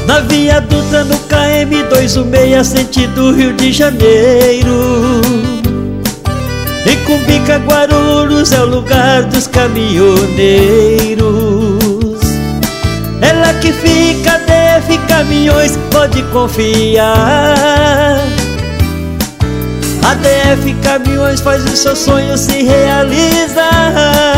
Na Via Dutra no KM 216, sentido Rio de Janeiro. Em Cumbica, Guarulhos, é o lugar dos caminhoneiros. É lá que fica a DF Caminhões, pode confiar. A DF Caminhões faz o seu sonho se realizar.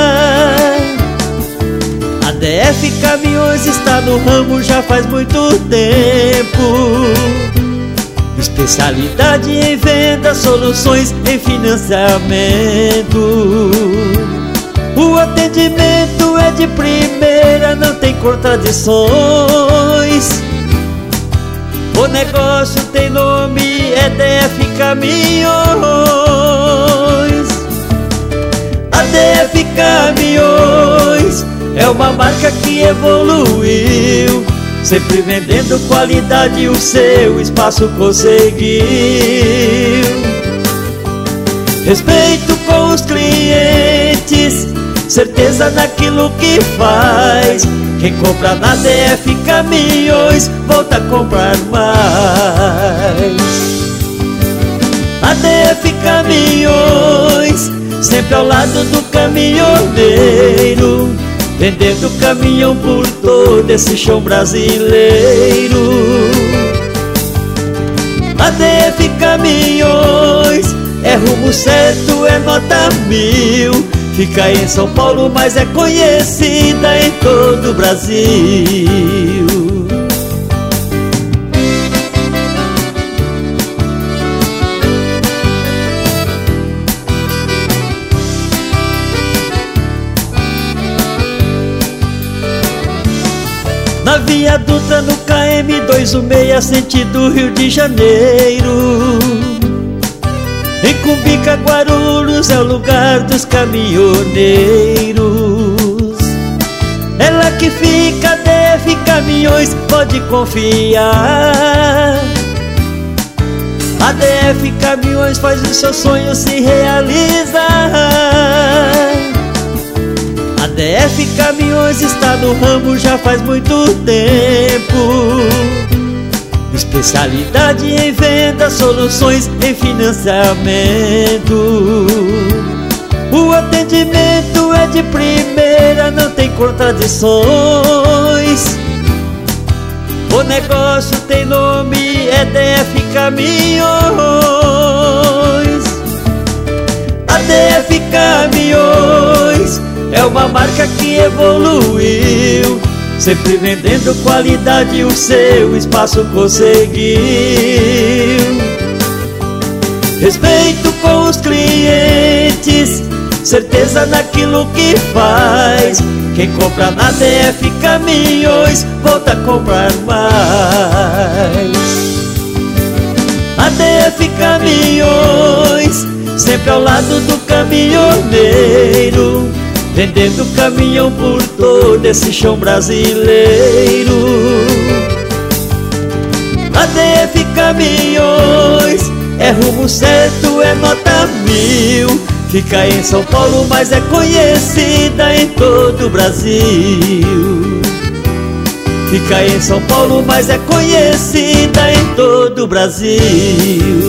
A DF Caminhões está no ramo já faz muito tempo. Especialidade em venda, soluções em financiamento. O atendimento é de primeira, não tem contradições. O negócio tem nome, é DF Caminhões. A DF Caminhões é uma marca que evoluiu, sempre vendendo qualidade, o seu espaço conseguiu. Respeito com os clientes, certeza naquilo que faz. Quem compra na DF Caminhões volta a comprar mais. A DF Caminhões, sempre ao lado do caminhoneiro, vendendo caminhão por todo esse chão brasileiro. A DF Caminhões é rumo certo, é nota 1000. Fica em São Paulo, mas é conhecida em todo o Brasil. Na Via Dutra no KM 216, sentido Rio de Janeiro. Em Cumbica, Guarulhos, é o lugar dos caminhoneiros. É lá que fica a DF Caminhões, pode confiar. A DF Caminhões faz o seu sonho se realizar. A DF Caminhões está no ramo já faz muito tempo. Especialidade em venda, soluções em financiamento. O atendimento é de primeira, não tem contradições. O negócio tem nome, é DF Caminhões. A DF Caminhões é uma marca que evoluiu, sempre vendendo qualidade, o seu espaço conseguiu. Respeito com os clientes, certeza naquilo que faz. Quem compra na DF Caminhões volta a comprar mais. A DF Caminhões, sempre ao lado do caminhoneiro, vendendo caminhão por todo esse chão brasileiro. A DF Caminhões é rumo certo, é nota 1000. Fica em São Paulo, mas é conhecida em todo o Brasil. Fica em São Paulo, mas é conhecida em todo o Brasil.